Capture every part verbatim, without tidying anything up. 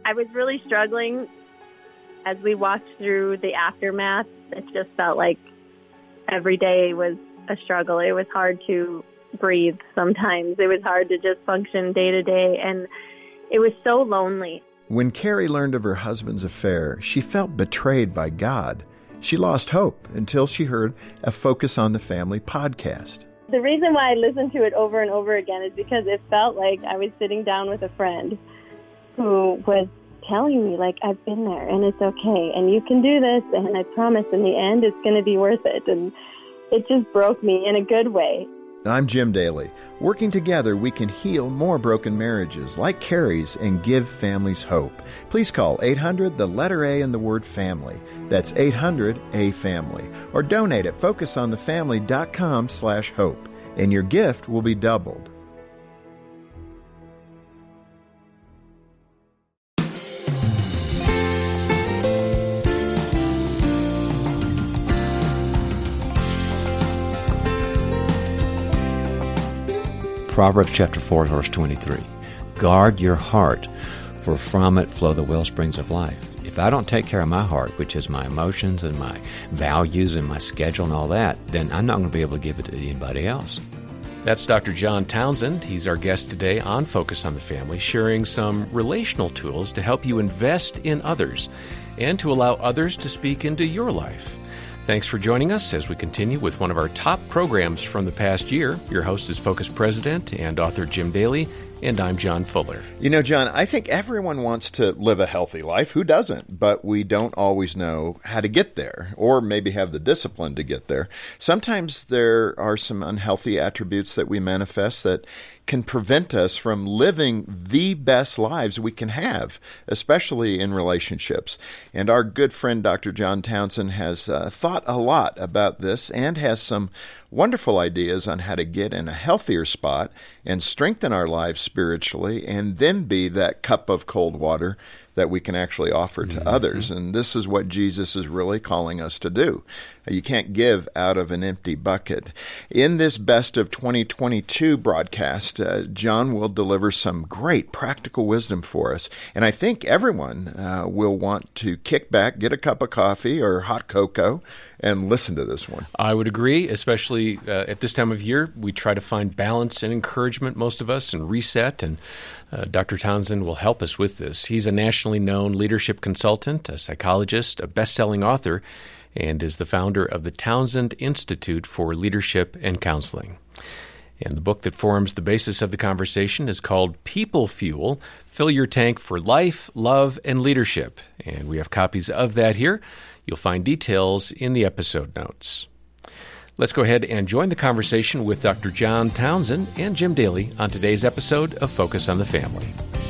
I was really struggling as we walked through the aftermath. It just felt like every day was a struggle. It was hard to breathe sometimes. It was hard to just function day to day, and it was so lonely. When Carrie learned of her husband's affair, she felt betrayed by God. She lost hope until she heard a Focus on the Family podcast. The reason why I listened to it over and over again is because it felt like I was sitting down with a friend who was telling me, like, I've been there and it's okay and you can do this, and I promise in the end it's going to be worth it. And it just broke me in a good way. I'm Jim Daly. Working together, we can heal more broken marriages like Carrie's and give families hope. Please call eight hundred, the letter A in the word family. That's eight hundred, A family. Or donate at focusonthefamily.com slash hope. And your gift will be doubled. Proverbs chapter four, verse twenty-three. Guard your heart, for from it flow the well springs of life. If I don't take care of my heart, which is my emotions and my values and my schedule and all that, then I'm not going to be able to give it to anybody else. That's Doctor John Townsend. He's our guest today on Focus on the Family, sharing some relational tools to help you invest in others and to allow others to speak into your life. Thanks for joining us as we continue with one of our top programs from the past year. Your host is Focus President and author Jim Daly, and I'm John Fuller. You know, John, I think everyone wants to live a healthy life. Who doesn't? But we don't always know how to get there, or maybe have the discipline to get there. Sometimes there are some unhealthy attributes that we manifest that can prevent us from living the best lives we can have, especially in relationships. And our good friend, Doctor John Townsend, has uh, thought a lot about this and has some wonderful ideas on how to get in a healthier spot and strengthen our lives spiritually, and then be that cup of cold water that we can actually offer to mm-hmm. others. And this is what Jesus is really calling us to do. You can't give out of an empty bucket. In this Best of twenty twenty-two broadcast, uh, John will deliver some great practical wisdom for us. And I think everyone uh, will want to kick back, get a cup of coffee or hot cocoa, and listen to this one. I would agree, especially uh, at this time of year. We try to find balance and encouragement, most of us, and reset. And uh, Doctor Townsend will help us with this. He's a nationally known leadership consultant, a psychologist, a best-selling author, and is the founder of the Townsend Institute for Leadership and Counseling. And the book that forms the basis of the conversation is called People Fuel, Fill Your Tank for Life, Love, and Leadership. And we have copies of that here. You'll find details in the episode notes. Let's go ahead and join the conversation with Doctor John Townsend and Jim Daly on today's episode of Focus on the Family.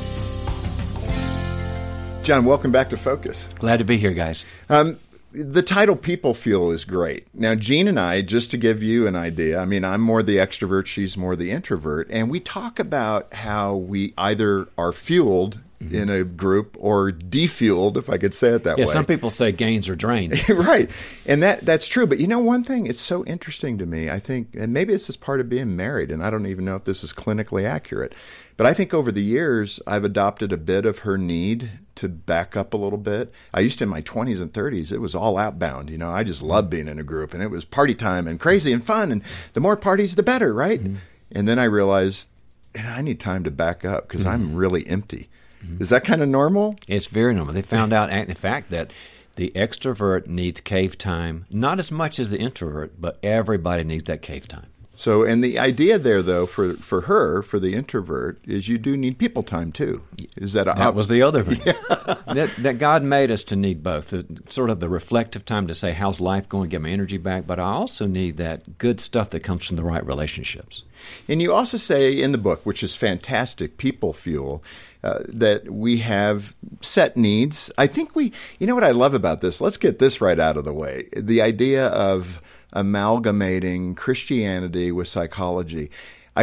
John, welcome back to Focus. Glad to be here, guys. Um, The title People Fuel is great. Now, Jean and I, just to give you an idea, I mean, I'm more the extrovert, she's more the introvert, and we talk about how we either are fueled mm-hmm. in a group or defueled, if I could say it that yeah, way. Some people say gains or drains. Right. And that that's true. But you know, one thing, it's so interesting to me, I think, and maybe it's just part of being married, and I don't even know if this is clinically accurate, but I think over the years, I've adopted a bit of her need to back up a little bit. I used to, in my twenties and thirties, it was all outbound. You know, I just loved being in a group, and it was party time and crazy and fun, and the more parties, the better, right? Mm-hmm. And then I realized, and I need time to back up because mm-hmm. I'm really empty. Mm-hmm. Is that kind of normal? It's very normal. They found out, in fact, that the extrovert needs cave time, not as much as the introvert, but everybody needs that cave time. So, and the idea there, though, for, for her, for the introvert, is you do need people time, too. Is that a... That was the other thing. Yeah. that, that God made us to need both. The, sort of the reflective time to say, how's life going, get my energy back, but I also need that good stuff that comes from the right relationships. And you also say in the book, which is fantastic, People Fuel, uh, that we have set needs. I think we... You know what I love about this? Let's get this right out of the way. The idea of amalgamating Christianity with psychology. I think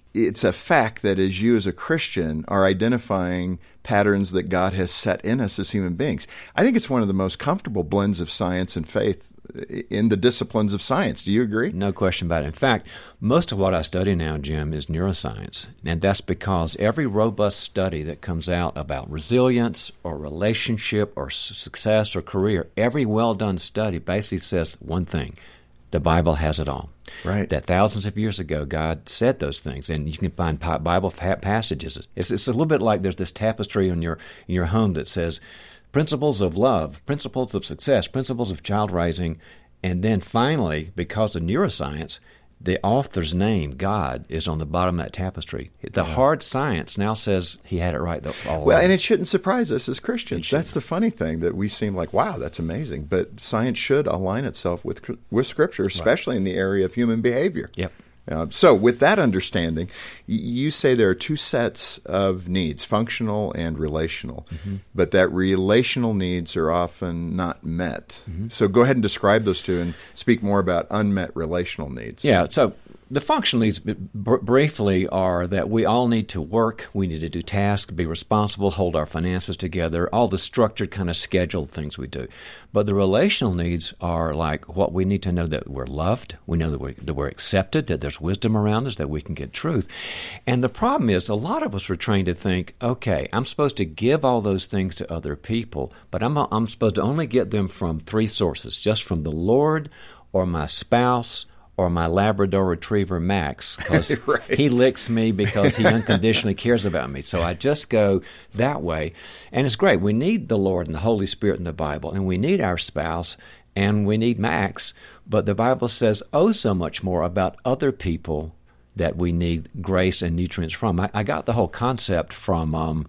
it's a fact that as you as a Christian are identifying patterns that God has set in us as human beings. I think it's one of the most comfortable blends of science and faith in the disciplines of science. Do you agree? No question about it. In fact, most of what I study now, Jim, is neuroscience. And that's because every robust study that comes out about resilience or relationship or success or career, every well-done study basically says one thing: the Bible has it all. Right. That thousands of years ago, God said those things, and you can find Bible passages. It's, it's a little bit like there's this tapestry in your in your home that says principles of love, principles of success, principles of child raising, and then finally, because of neuroscience, the author's name, God, is on the bottom of that tapestry. The yeah. hard science now says he had it right all Well, along. and it shouldn't surprise us as Christians. That's the funny thing, that we seem like, wow, that's amazing. But science should align itself with with Scripture, especially right. in the area of human behavior. Yep. Uh, so with that understanding, y- you say there are two sets of needs, functional and relational, mm-hmm. but that relational needs are often not met. Mm-hmm. So go ahead and describe those two and speak more about unmet relational needs. Yeah, so the functional needs b- briefly are that we all need to work, we need to do tasks, be responsible, hold our finances together, all the structured kind of scheduled things we do. But the relational needs are like what we need to know, that we're loved, we know that we're, that we're accepted, that there's wisdom around us, that we can get truth. And the problem is a lot of us are trained to think, okay, I'm supposed to give all those things to other people, but I'm, I'm supposed to only get them from three sources, just from the Lord or my spouse or my Labrador Retriever, Max, because right. he licks me because he unconditionally cares about me. So I just go that way. And it's great. We need the Lord and the Holy Spirit in the Bible, and we need our spouse, and we need Max. But the Bible says oh so much more about other people that we need grace and nutrients from. I, I got the whole concept from... Um,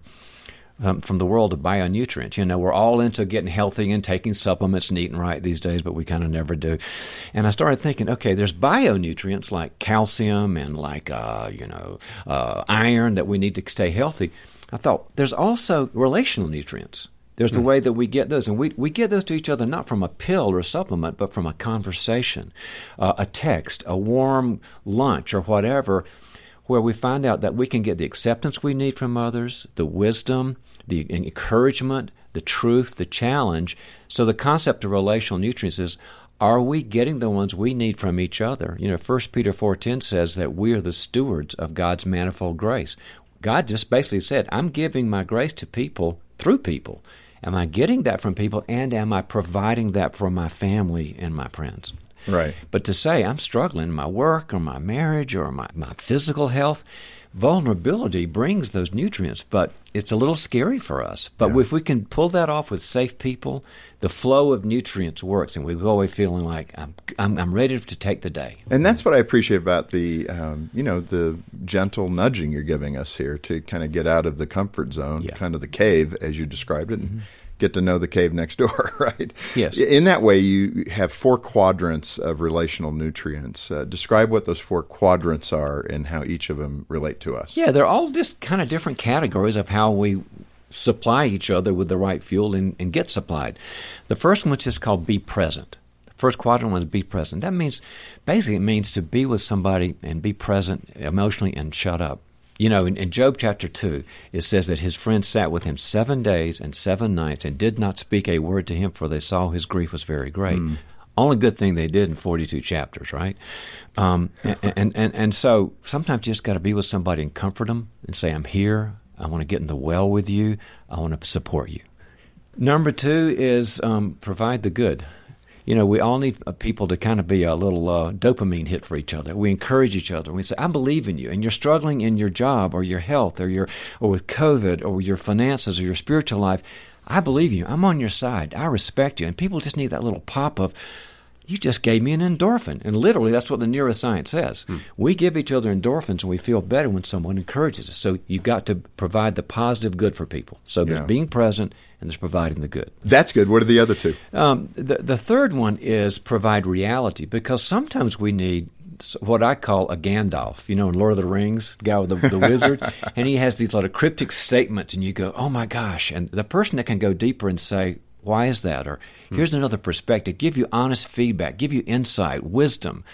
Um, from the world of bionutrients. You know, we're all into getting healthy and taking supplements and eating right these days, but we kind of never do. And I started thinking, okay, there's bionutrients like calcium and like, uh, you know, uh, iron that we need to stay healthy. I thought there's also relational nutrients. There's the mm. way that we get those. And we, we get those to each other not from a pill or a supplement, but from a conversation, uh, a text, a warm lunch or whatever, where we find out that we can get the acceptance we need from others, the wisdom, the encouragement, the truth, the challenge. So the concept of relational nutrients is, are we getting the ones we need from each other? You know, First Peter four ten says that we are the stewards of God's manifold grace. God just basically said, I'm giving my grace to people through people. Am I getting that from people, and am I providing that for my family and my friends? Right. But to say I'm struggling in my work or my marriage or my, my physical health, vulnerability brings those nutrients, but it's a little scary for us. But yeah. if we can pull that off with safe people, the flow of nutrients works, and we go away feeling like I'm I'm, I'm ready to take the day. And that's what I appreciate about the um, you know the gentle nudging you're giving us here to kind of get out of the comfort zone, yeah. kind of the cave as you described it. And mm-hmm. get to know the cave next door, right? Yes. In that way, you have four quadrants of relational nutrients. Uh, describe what those four quadrants are and how each of them relate to us. Yeah, they're all just kind of different categories of how we supply each other with the right fuel and, and get supplied. The first one is just called be present. The first quadrant one is be present. That means, basically it means to be with somebody and be present emotionally and shut up. You know, in, in Job chapter two, it says that his friends sat with him seven days and seven nights and did not speak a word to him, for they saw his grief was very great. Mm. Only good thing they did in forty-two chapters, right? Um, and, and, and, and so sometimes you just got to be with somebody and comfort them and say, I'm here. I want to get in the well with you. I want to support you. Number two is um, provide the good. You know, we all need uh, people to kind of be a little uh, dopamine hit for each other. We encourage each other. We say, I believe in you, and you're struggling in your job or your health or your or with COVID or your finances or your spiritual life. I believe in you. I'm on your side. I respect you. And people just need that little pop of, you just gave me an endorphin. And literally, that's what the neuroscience says. Hmm. We give each other endorphins, and we feel better when someone encourages us. So you've got to provide the positive good for people. So there's yeah. being present, and there's providing the good. That's good. What are the other two? Um, the, the third one is provide reality, because sometimes we need what I call a Gandalf, you know, in Lord of the Rings, the guy with the, the wizard, and he has these lot of cryptic statements, and you go, oh my gosh. And the person that can go deeper and say, why is that? Or here's another perspective, give you honest feedback, give you insight, wisdom.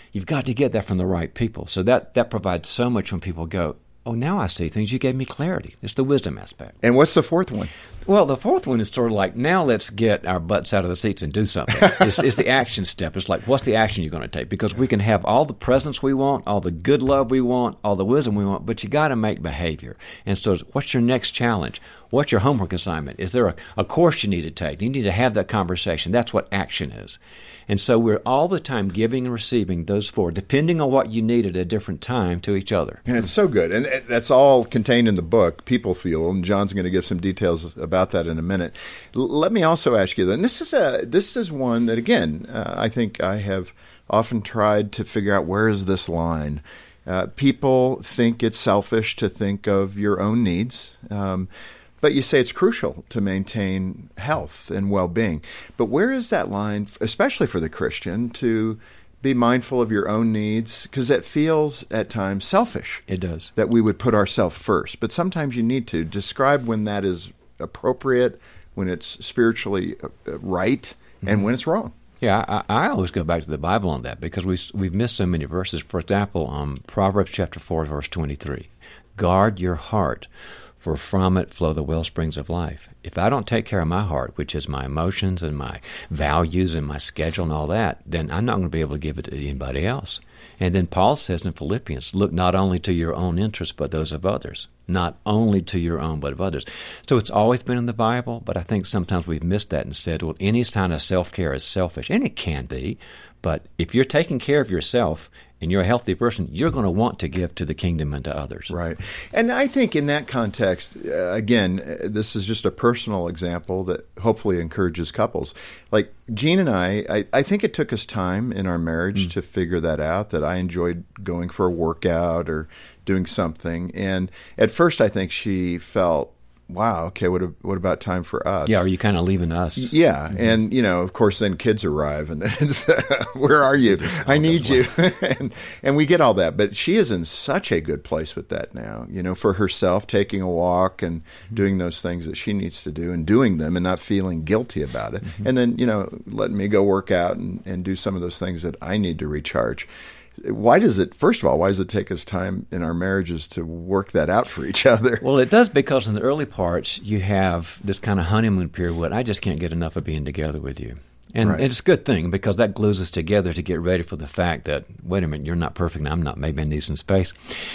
you've got to get that from the right people. So that, that provides so much when people go, oh, now I see things. You gave me clarity. It's the wisdom aspect. And what's the fourth one? Well, the fourth one is sort of like, now let's get our butts out of the seats and do something. it's, it's the action step. It's like, what's the action you're going to take? Because we can have all the presence we want, all the good love we want, all the wisdom we want, but you got to make behavior. And so what's your next challenge? What's your homework assignment? Is there a, a course you need to take? You need to have that conversation. That's what action is. And so we're all the time giving and receiving those four, depending on what you need at a different time to each other. And it's so good. And that's all contained in the book, People Fuel, and John's going to give some details about that in a minute. L- let me also ask you, then, this is a this is one that, again, uh, I think I have often tried to figure out, where is this line? Uh, people think it's selfish to think of your own needs. Um But you say it's crucial to maintain health and well-being. But where is that line, especially for the Christian, to be mindful of your own needs? Because it feels at times selfish. It does. That we would put ourselves first. But sometimes you need to describe when that is appropriate, when it's spiritually right, mm-hmm. and when it's wrong. Yeah, I, I always go back to the Bible on that, because we, we've missed so many verses. For example, um, Proverbs chapter four, verse twenty-three. Guard your heart, for from it flow the well springs of life. If I don't take care of my heart, which is my emotions and my values and my schedule and all that, then I'm not going to be able to give it to anybody else. And then Paul says in Philippians, look not only to your own interests, but those of others. Not only to your own, but of others. So it's always been in the Bible, but I think sometimes we've missed that and said, well, any kind of self-care is selfish. And it can be, but if you're taking care of yourself and you're a healthy person, you're going to want to give to the kingdom and to others. Right. And I think in that context, uh, again, uh, this is just a personal example that hopefully encourages couples. Like Jean and I, I, I think it took us time in our marriage mm. to figure that out, that I enjoyed going for a workout or doing something. And at first I think she felt, wow, okay, what what about time for us? Yeah, are you kind of leaving us? Yeah, mm-hmm. And, you know, of course, then kids arrive, and then it's, where are you? I need you. and, and we get all that. But she is in such a good place with that now, you know, for herself, taking a walk and mm-hmm. doing those things that she needs to do and doing them and not feeling guilty about it. Mm-hmm. And then, you know, letting me go work out and, and do some of those things that I need to recharge. Why does it, first of all, why does it take us time in our marriages to work that out for each other? Well, it does, because in the early parts, you have this kind of honeymoon period where I just can't get enough of being together with you. And right. It's a good thing, because that glues us together to get ready for the fact that, wait a minute, you're not perfect and I'm not, maybe I need some space.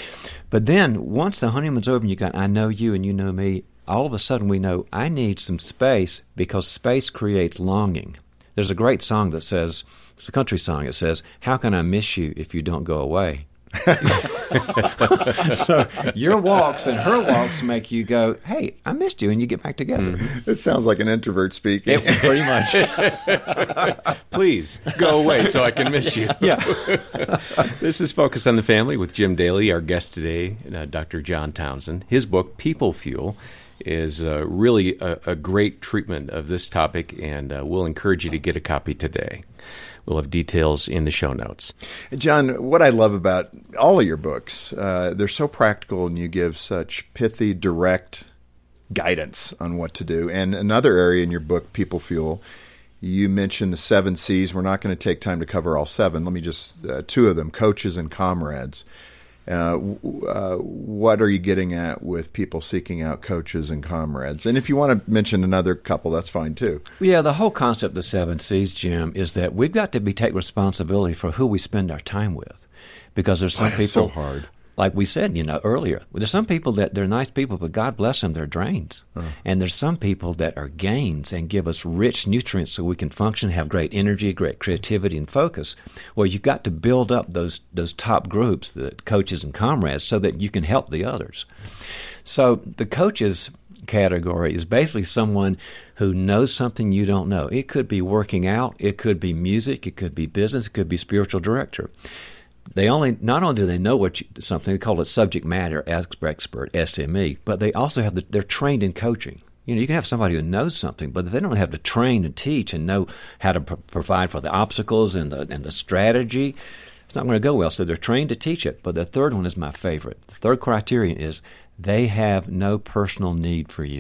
But then once the honeymoon's over and you got, I know you and you know me, all of a sudden we know I need some space, because space creates longing. There's a great song that says, it's a country song. It says, how can I miss you if you don't go away? So your walks and her walks make you go, hey, I missed you, and you get back together. Mm-hmm. It sounds like an introvert speaking. It, pretty much. Please go away so I can miss you. Yeah. This is Focus on the Family with Jim Daly, our guest today, uh, Doctor John Townsend. His book, People Fuel, is uh, really a, a great treatment of this topic, and uh, we'll encourage you to get a copy today. We'll have details in the show notes. John, what I love about all of your books, uh, they're so practical, and you give such pithy, direct guidance on what to do. And another area in your book, People Fuel, you mentioned the seven C's. We're not going to take time to cover all seven. Let me just, uh, two of them, coaches and comrades. Uh, uh, what are you getting at with people seeking out coaches and comrades? And if you want to mention another couple, that's fine too. Yeah, the whole concept of the seven C's, Jim, is that we've got to be take responsibility for who we spend our time with, because there's some Boy, people that's so hard. Like we said, you know, earlier, there's some people that they're nice people, but God bless them, they're drains. Uh. And there's some people that are gains and give us rich nutrients so we can function, have great energy, great creativity, and focus. Well, you've got to build up those those top groups, the coaches and comrades, so that you can help the others. So the coaches category is basically someone who knows something you don't know. It could be working out, it could be music, it could be business, it could be spiritual director. They only not only do they know what you, something, they call it subject matter expert, S M E, but they also have the, they're trained in coaching. You know, you can have somebody who knows something, but if they don't have to train and teach and know how to pr- provide for the obstacles and the and the strategy, it's not going to go well. So they're trained to teach it. But the third one is my favorite. The third criterion is they have no personal need for you.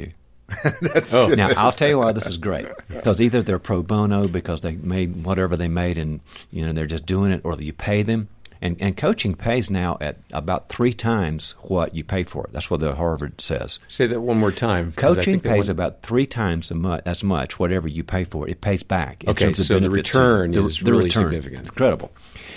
That's oh, good. Now, I'll tell you why this is great. Because either they're pro bono because they made whatever they made and, you know, they're just doing it, or that you pay them. And, and coaching pays now at about three times what you pay for it. That's what the Harvard says. Say that one more time. Coaching pays one... about three times as much, as much whatever you pay for it. It pays back. It okay, so the return the, is the really return, significant. Incredible.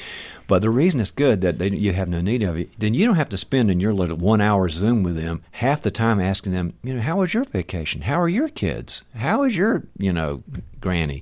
But the reason it's good that they, you have no need of it, then you don't have to spend in your little one-hour Zoom with them half the time asking them, you know, how was your vacation? How are your kids? How is your, you know, granny?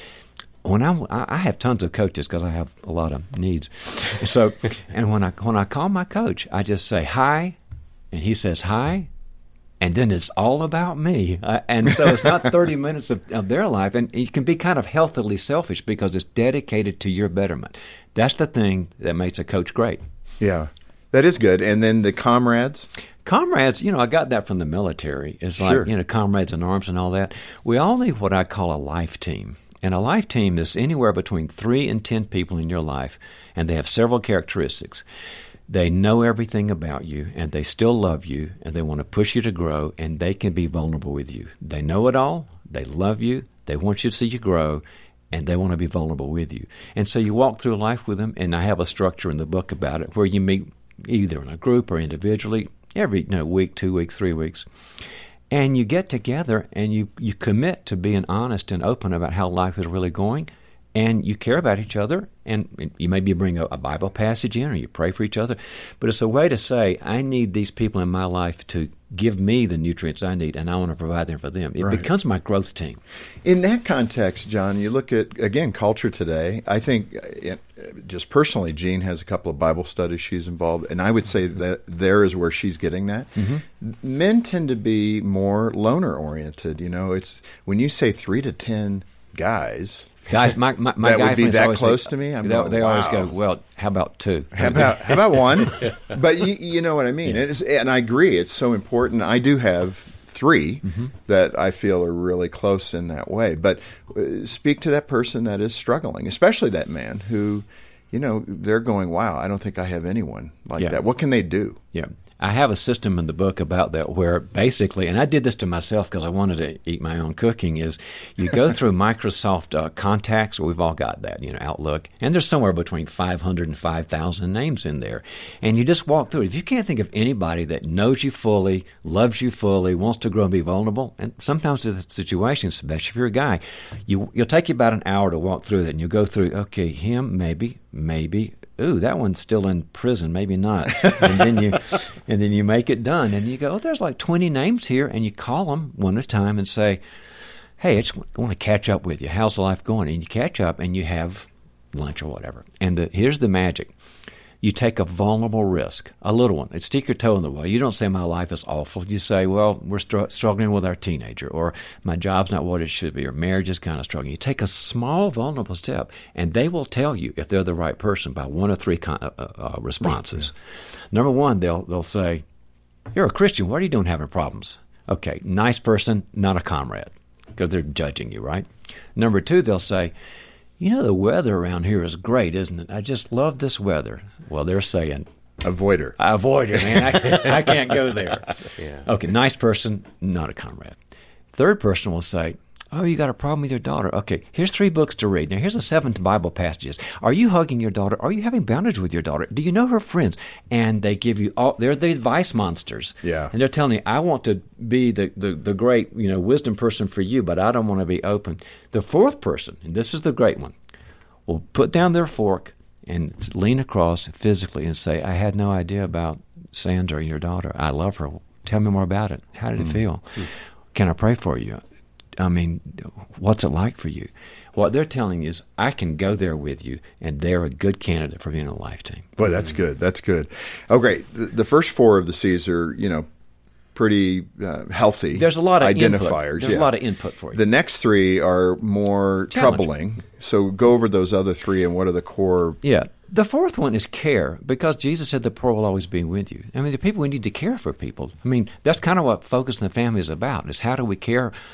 When I'm, I have tons of coaches because I have a lot of needs. So, and when I when I call my coach, I just say hi, and he says hi, and then it's all about me. Uh, and so it's not thirty minutes of, of their life, and you can be kind of healthily selfish because it's dedicated to your betterment. That's the thing that makes a coach great. Yeah, that is good. And then the comrades? Comrades, you know, I got that from the military. It's like, Sure. you know, comrades in arms and all that. We all need what I call a life team. And a life team is anywhere between three and ten people in your life, and they have several characteristics. They know everything about you, and they still love you, and they want to push you to grow, and they can be vulnerable with you. They know it all, they love you, they want you to see you grow, and they want to be vulnerable with you. And so you walk through life with them, and I have a structure in the book about it where you meet either in a group or individually every you know, week, two weeks, three weeks. And you get together and you, you commit to being honest and open about how life is really going, and you care about each other, and you maybe bring a, a Bible passage in or you pray for each other. But it's a way to say, I need these people in my life to give me the nutrients I need, and I want to provide them for them. It Right. becomes my growth team. In that context, John, you look at, again, culture today. I think, uh, just personally, Jean has a couple of Bible studies she's involved, and I would say that there is where she's getting that. Mm-hmm. Men tend to be more loner-oriented. You know, it's when you say three to ten guys... Guys, my, my, my that guy would be friends that always close say, to me. I'm they going, they wow. always go, well, how about two? How about how about one? But you, you know what I mean. Yeah. It's, and I agree. It's so important. I do have three mm-hmm. that I feel are really close in that way. But uh, speak to that person that is struggling, especially that man who, you know, they're going, wow, I don't think I have anyone like yeah. that. What can they do? Yeah. I have a system in the book about that where basically, and I did this to myself because I wanted to eat my own cooking, is you go through Microsoft uh, Contacts, we've all got that, you know, Outlook, and there's somewhere between five hundred and five thousand names in there. And you just walk through it. If you can't think of anybody that knows you fully, loves you fully, wants to grow and be vulnerable, and sometimes in situations, especially if you're a guy, you, you'll take you about an hour to walk through that, and you'll go through, okay, him, maybe, maybe, ooh, that one's still in prison, maybe not. And then you and then you make it done. And you go, oh, there's like twenty names here. And you call them one at a time and say, hey, I just want to catch up with you. How's life going? And you catch up and you have lunch or whatever. And the, here's the magic. You take a vulnerable risk, a little one. It's stick your toe in the water. You don't say my life is awful. You say, well, we're str- struggling with our teenager, or my job's not what it should be, or marriage is kind of struggling. You take a small, vulnerable step, and they will tell you if they're the right person by one or three con- uh, uh, responses. Yeah. Number one, they'll they'll say, you're a Christian. What are you doing having problems? Okay, nice person, not a comrade, because they're judging you, right? Number two, they'll say, you know, the weather around here is great, isn't it? I just love this weather. Well, they're saying, avoider. Avoider, man. I can't, I can't go there. Yeah. Okay, nice person, not a comrade. Third person will say, oh, you got a problem with your daughter. Okay, here's three books to read. Now, here's the seven Bible passages. Are you hugging your daughter? Are you having boundaries with your daughter? Do you know her friends? And they give you all, they're the advice monsters. Yeah. And they're telling you, I want to be the, the, the great, you know, wisdom person for you, but I don't want to be open. The fourth person, and this is the great one, will put down their fork and lean across physically and say, I had no idea about Sandra, your daughter. I love her. Tell me more about it. How did mm. it feel? Mm. Can I pray for you? I mean, what's it like for you? What they're telling you is, I can go there with you, and they're a good candidate for being on a life team. Boy, that's mm. good. That's good. Oh, great. The, the first four of the C's are, you know, pretty uh, healthy. There's a lot of identifiers. Input. There's yeah. a lot of input for you. The next three are more troubling. So go over those other three and what are the core. Yeah. The fourth one is care, because Jesus said the poor will always be with you. I mean, the people, we need to care for people. I mean, that's kind of what Focus on the Family is about, is how do we care,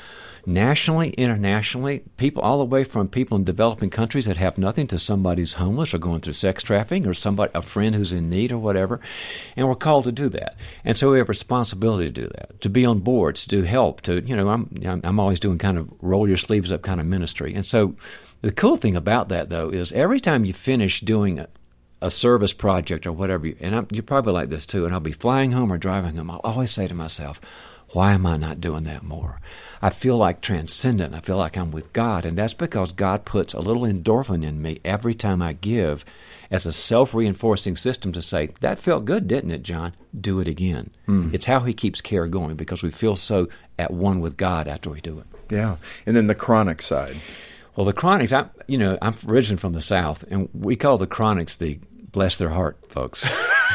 nationally, internationally, people all the way from people in developing countries that have nothing to somebody who's homeless or going through sex trafficking or somebody, a friend who's in need or whatever. And we're called to do that. And so we have a responsibility to do that, to be on boards, to help, to, you know, I'm, I'm always doing kind of roll your sleeves up kind of ministry. And so the cool thing about that, though, is every time you finish doing a, a service project or whatever, you, and I'm, you're probably like this too, and I'll be flying home or driving home, I'll always say to myself, why am I not doing that more? I feel like transcendent. I feel like I'm with God, and that's because God puts a little endorphin in me every time I give as a self-reinforcing system to say, that felt good, didn't it, John? Do it again. Mm. It's how he keeps care going because we feel so at one with God after we do it. Yeah, and then the chronic side. Well, the chronics, I, you know, I'm originally from the South, and we call the chronics the bless their heart folks.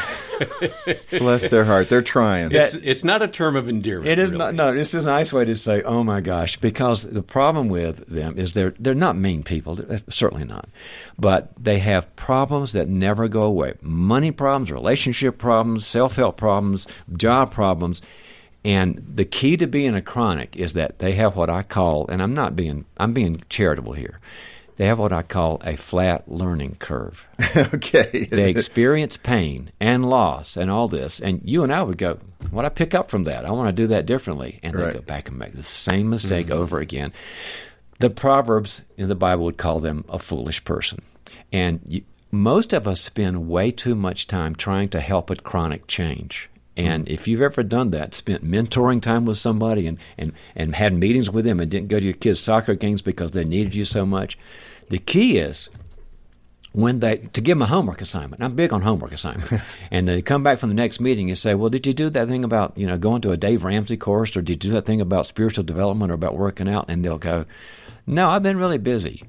Bless their heart. They're trying. It's, it's not a term of endearment. It is really. not. No, it's just a nice way to say, oh, my gosh, because the problem with them is they're, they're not mean people. They're certainly not. But they have problems that never go away. Money problems, relationship problems, self-help problems, job problems. And the key to being a chronic is that they have what I call, and I'm not being, I'm being charitable here, they have what I call a flat learning curve. Okay. They experience pain and loss and all this, and you and I would go, what I pick up from that? I want to do that differently. And right. they go back and make the same mistake mm-hmm. over again. The Proverbs in the Bible would call them a foolish person. And you, most of us spend way too much time trying to help a chronic change. And if you've ever done that, spent mentoring time with somebody and, and, and had meetings with them and didn't go to your kids' soccer games because they needed you so much, the key is when they to give them a homework assignment. I'm big on homework assignment. And they come back from the next meeting and say, well, did you do that thing about, you know, going to a Dave Ramsey course, or did you do that thing about spiritual development or about working out? And they'll go, no, I've been really busy.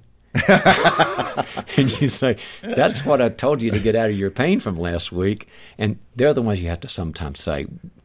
And you say, that's what I told you to get out of your pain from last week. And they're the ones you have to sometimes say,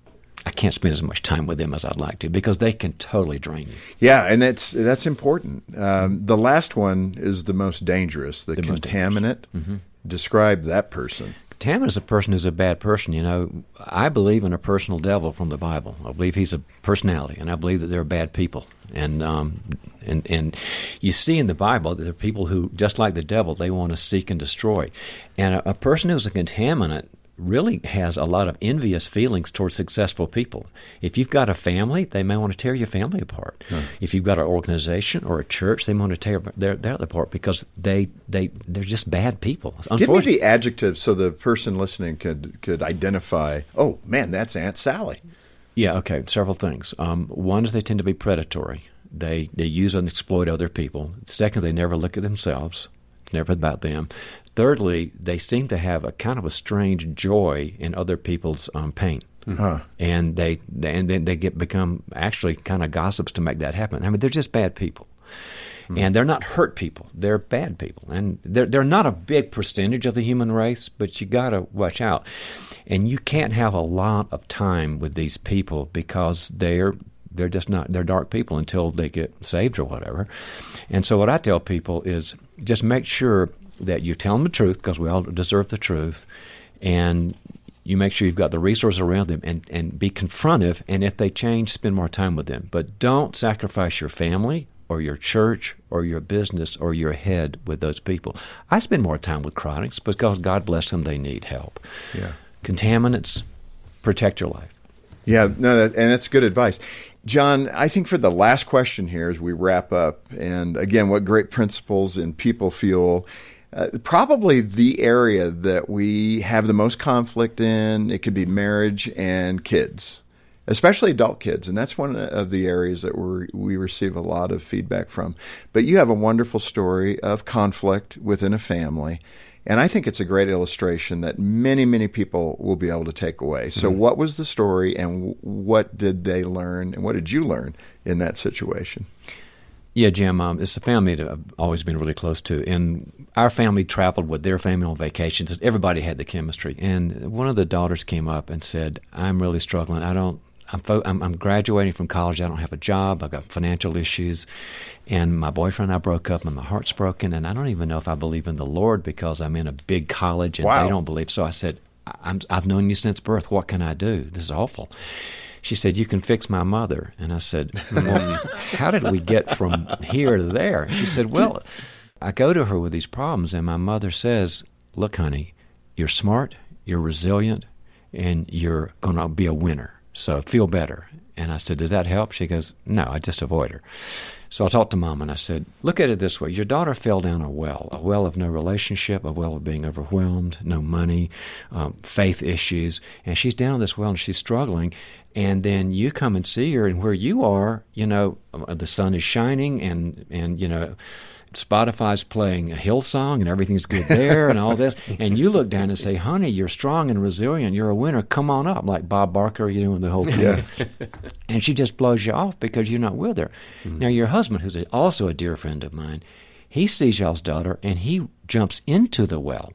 I can't spend as much time with them as I'd like to, because they can totally drain you. Yeah, and that's that's important. Um, the last one is the most dangerous, the, the contaminant. Mm-hmm. Describe that person. Contaminant is a person who's a bad person. You know, I believe in a personal devil from the Bible. I believe he's a personality, and I believe that they're bad people. And um, and and you see in the Bible that there are people who, just like the devil, they want to seek and destroy. And a, a person who's a contaminant really has a lot of envious feelings towards successful people. If you've got a family, they may want to tear your family apart. Hmm. If you've got an organization or a church, they want to tear their their apart because they they they're just bad people. Give me the adjectives so the person listening could could identify. Oh man, that's Aunt Sally. Yeah. Okay. Several things. Um, one is they tend to be predatory. They they use and exploit other people. Second, they never look at themselves. It's never about them. Thirdly, they seem to have a kind of a strange joy in other people's um, pain, huh. and they, they and then they get become actually kind of gossips to make that happen. I mean, they're just bad people, hmm. and they're not hurt people; they're bad people, and they're they're not a big percentage of the human race. But you got to watch out, and you can't have a lot of time with these people because they're. They're just not, they're dark people until they get saved or whatever. And so what I tell people is just make sure that you tell them the truth, because we all deserve the truth, and you make sure you've got the resources around them, and, and be confrontive, and if they change, spend more time with them. But don't sacrifice your family or your church or your business or your head with those people. I spend more time with chronics because God bless them, they need help. Yeah. Contaminants, protect your life. Yeah, no, that, and that's good advice. John, I think for the last question here as we wrap up, and again, what great principles in people fuel, uh, probably the area that we have the most conflict in, it could be marriage and kids, especially adult kids, and that's one of the areas that we we receive a lot of feedback from. But you have a wonderful story of conflict within a family. And I think it's a great illustration that many, many people will be able to take away. So mm-hmm. what was the story, and what did they learn, and what did you learn in that situation? Yeah, Jim, um, it's a family that I've always been really close to. And our family traveled with their family on vacations. Everybody had the chemistry. And one of the daughters came up and said, I'm really struggling. I don't, I'm, fo- I'm, I'm graduating from college. I don't have a job. I've got financial issues. And my boyfriend and I broke up, and my heart's broken, and I don't even know if I believe in the Lord because I'm in a big college and wow. they don't believe. So I said, I'm, I've known you since birth. What can I do? This is awful. She said, you can fix my mother. And I said, well, how did we get from here to there? And she said, well, I go to her with these problems, and my mother says, look, honey, you're smart, you're resilient, and you're going to be a winner. So feel better. And I said, does that help? She goes, no, I just avoid her. So I talked to Mom, and I said, look at it this way. Your daughter fell down a well, a well of no relationship, a well of being overwhelmed, no money, um, faith issues, and she's down in this well, and she's struggling. And then you come and see her, and where you are, you know, the sun is shining, and, and you know, Spotify's playing a Hillsong and everything's good there and all this. And you look down and say, honey, you're strong and resilient. You're a winner. Come on up, like Bob Barker, you know, and the whole thing. Yeah. And she just blows you off because you're not with her. Mm-hmm. Now, your husband, who's also a dear friend of mine, he sees y'all's daughter and he jumps into the well,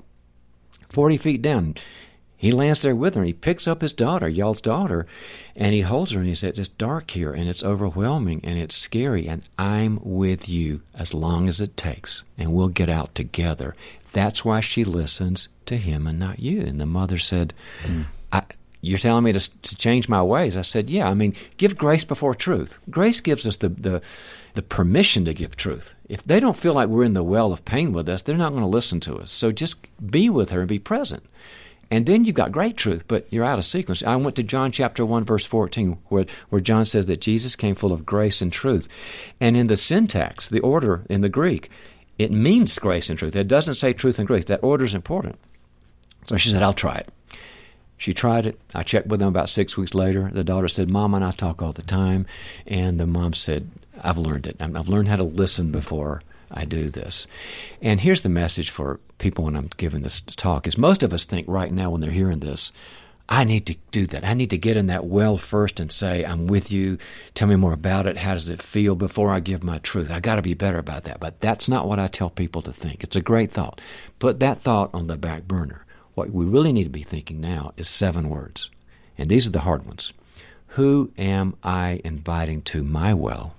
forty feet down. He lands there with her, and he picks up his daughter, y'all's daughter, and he holds her, and he says, it's dark here, and it's overwhelming, and it's scary, and I'm with you as long as it takes, and we'll get out together. That's why she listens to him and not you. And the mother said, mm. I, you're telling me to, to change my ways? I said, yeah, I mean, give grace before truth. Grace gives us the, the, the permission to give truth. If they don't feel like we're in the well of pain with us, they're not going to listen to us. So just be with her and be present. And then you've got great truth, but you're out of sequence. I went to John chapter one, verse fourteen, where, where John says that Jesus came full of grace and truth. And in the syntax, the order in the Greek, it means grace and truth. It doesn't say truth and grace. That order is important. So she said, I'll try it. She tried it. I checked with them about six weeks later. The daughter said, Mom and I talk all the time. And the mom said, I've learned it. I've learned how to listen before I do this. And here's the message for people when I'm giving this talk, is most of us think right now when they're hearing this, I need to do that. I need to get in that well first and say, I'm with you. Tell me more about it. How does it feel before I give my truth? I got to be better about that. But that's not what I tell people to think. It's a great thought. Put that thought on the back burner. What we really need to be thinking now is seven words. And these are the hard ones. Who am I inviting to my well?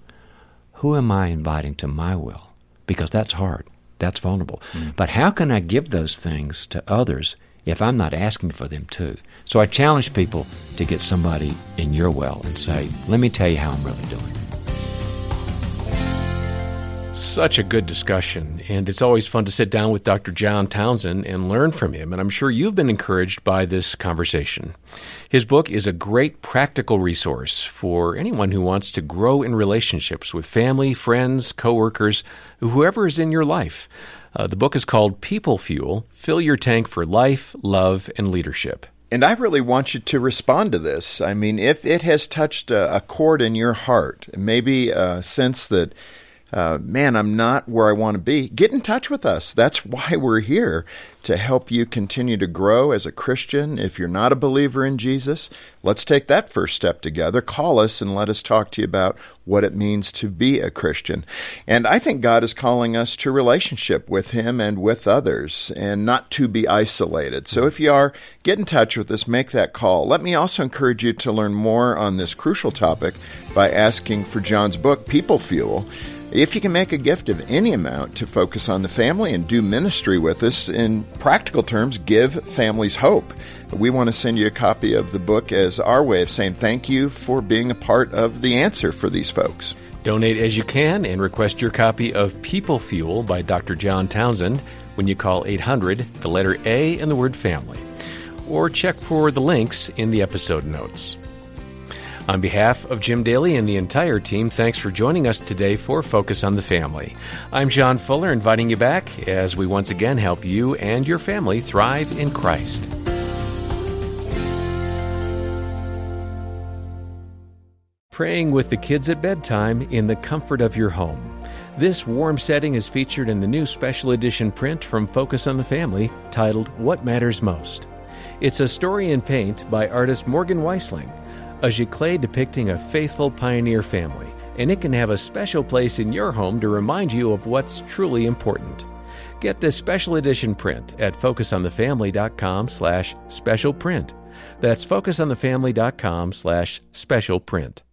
Who am I inviting to my well? Because that's hard. That's vulnerable. Mm. But how can I give those things to others if I'm not asking for them too? So I challenge people to get somebody in your well and say, let me tell you how I'm really doing. Such a good discussion, and it's always fun to sit down with Doctor John Townsend and learn from him, and I'm sure you've been encouraged by this conversation. His book is a great practical resource for anyone who wants to grow in relationships with family, friends, coworkers, whoever is in your life. Uh, the book is called People Fuel, Fill Your Tank for Life, Love, and Leadership. And I really want you to respond to this. I mean, if it has touched a, a chord in your heart, maybe a sense that Uh, man, I'm not where I want to be, get in touch with us. That's why we're here, to help you continue to grow as a Christian. If you're not a believer in Jesus, let's take that first step together. Call us and let us talk to you about what it means to be a Christian. And I think God is calling us to relationship with Him and with others, and not to be isolated. So if you are, get in touch with us, make that call. Let me also encourage you to learn more on this crucial topic by asking for John's book, People Fuel. If you can make a gift of any amount to focus on the family and do ministry with us, in practical terms, give families hope. We want to send you a copy of the book as our way of saying thank you for being a part of the answer for these folks. Donate as you can and request your copy of People Fuel by Doctor John Townsend when you call eight hundred, the letter A, and the word family. Or check for the links in the episode notes. On behalf of Jim Daly and the entire team, thanks for joining us today for Focus on the Family. I'm John Fuller, inviting you back as we once again help you and your family thrive in Christ. Praying with the kids at bedtime in the comfort of your home. This warm setting is featured in the new special edition print from Focus on the Family titled What Matters Most. It's a story in paint by artist Morgan Weisling, a giclée depicting a faithful pioneer family, and it can have a special place in your home to remind you of what's truly important. Get this special edition print at focusonthefamily.com slash special print. That's focusonthefamily.com slash special print.